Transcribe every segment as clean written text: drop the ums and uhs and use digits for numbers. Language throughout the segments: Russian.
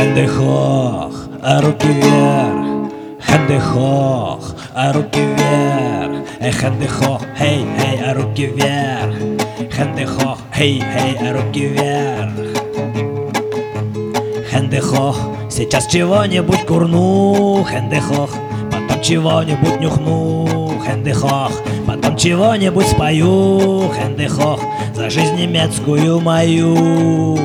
Хэнды-хох, а руки вверх. Хэнды-хох, а руки вверх. Хэнды-хох, хей-хей, а руки вверх. Хэнды-хох, хей-хей, а руки вверх. Хэнды-хох, сейчас чего-нибудь курну. Хэнды-хох, потом чего-нибудь нюхну. Хэнды-хох, потом чего-нибудь спою. Хэнды-хох, за жизнь немецкую мою.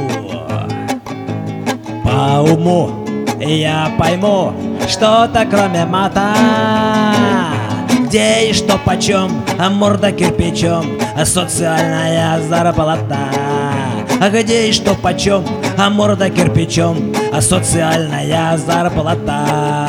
По уму я пойму что-то кроме мата. Где и что почем, а морда кирпичом, а социальная зарплата. А где и что почем, а морда кирпичом, а социальная зарплата.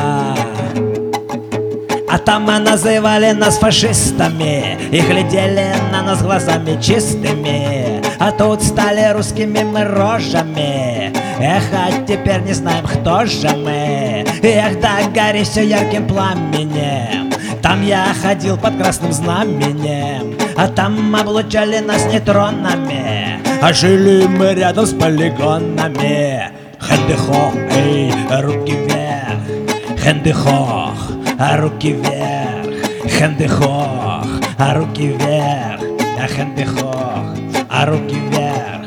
А там мы называли нас фашистами и глядели на нас глазами чистыми. А тут стали русскими мы рожами. Эх, а теперь не знаем, кто же мы. Эх, да гори все ярким пламенем. Там я ходил под красным знаменем. А там облучали нас нейтронами. А жили мы рядом с полигонами. Хэнды-хох, эй, руки вверх. Хэнды-хох, а руки вверх. Хэнды-хох, а руки вверх. Хэнды-хох, а руки вверх.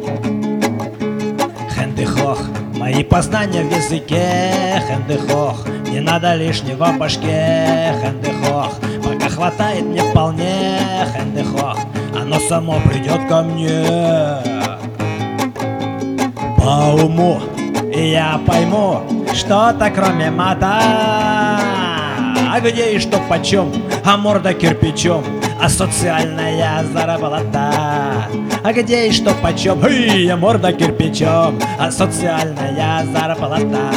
Хэнды-хох, мои познания в языке. Хэнды-хох, не надо лишнего в башке. Хэнды-хох, пока хватает мне вполне. Хэнды-хох, оно само придет ко мне. По уму я пойму что-то кроме мата. А где и что почем, а морда кирпичом, а социальная зарплата. А где и что почем, эй, морда кирпичом, а социальная зарплата.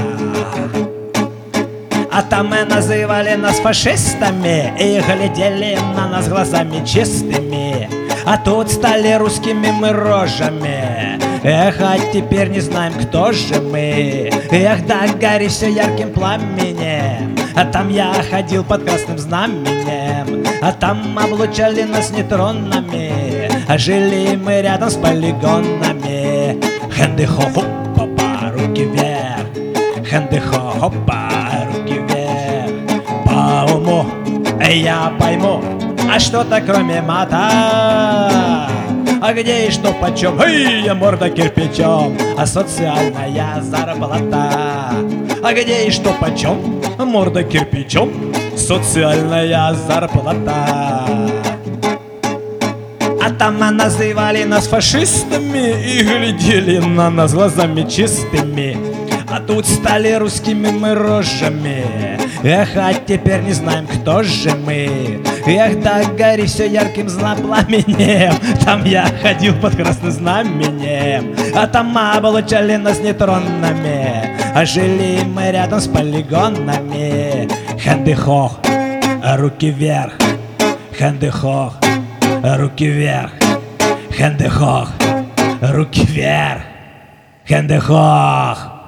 А там мы называли нас фашистами и глядели на нас глазами чистыми. А тут стали русскими мы рожами. Эх, а теперь не знаем, кто же мы. Эх, да гори все ярким пламенем. А там я ходил под красным знаменем. А там облучали нас нейтронами. А жили мы рядом с полигонами. Хэнды-хох, опа, руки вверх. Хэнды-хох, опа, руки вверх. По уму я пойму, а что-то кроме мата. А где и что почем, эй, морда кирпичом, а социальная зарплата. А где и что почем, морда кирпичом, социальная зарплата. А там мы называли нас фашистами и глядели на нас глазами чистыми. А тут стали русскими мы рожами. Эх, а теперь не знаем, кто же мы. Эх, да гори все ярким пламенем. Там я ходил под красным знаменем. А там облучали нас нейтронами. А жили мы рядом с полигонами. Хэнды-хох, руки вверх. Хэнды-хох, руки вверх. Хэнды-хох, руки вверх. Хэнды-хох.